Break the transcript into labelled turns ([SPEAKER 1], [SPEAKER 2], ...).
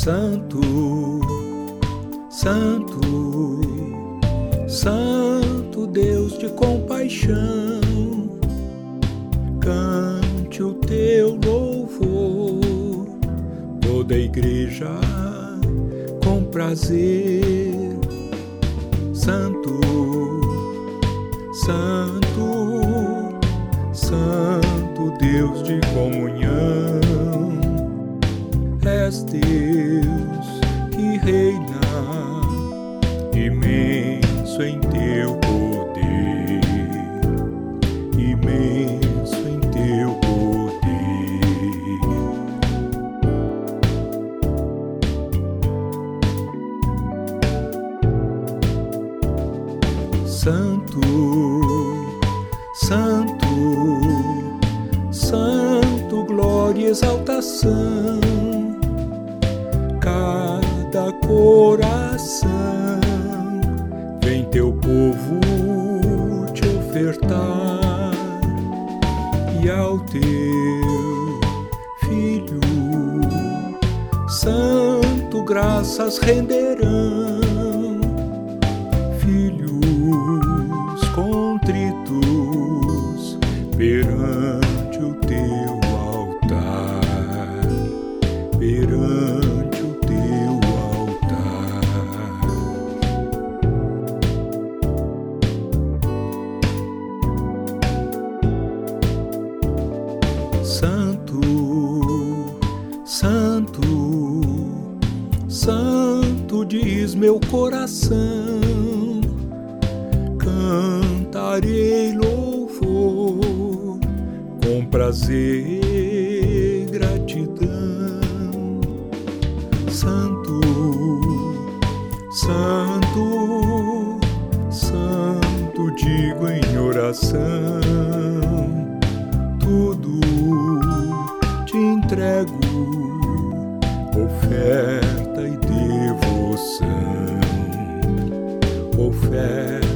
[SPEAKER 1] Santo, Santo, Santo Deus de compaixão, cante o teu louvor, toda a igreja com prazer. Santo, Santo, Santo Deus de comunhão, és Deus que reina, imenso em teu poder, imenso em teu poder. Santo, Santo, Santo, glória e exaltação, cada coração vem teu povo te ofertar, e ao teu Filho Santo graças renderão. Filhos contritos perante o teu altar, perante o teu altar. Santo, Santo, Santo diz meu coração, cantarei louvor, com prazer e gratidão. Santo, Santo, Santo, digo em oração, tudo te entrego, oferta e devoção, oferta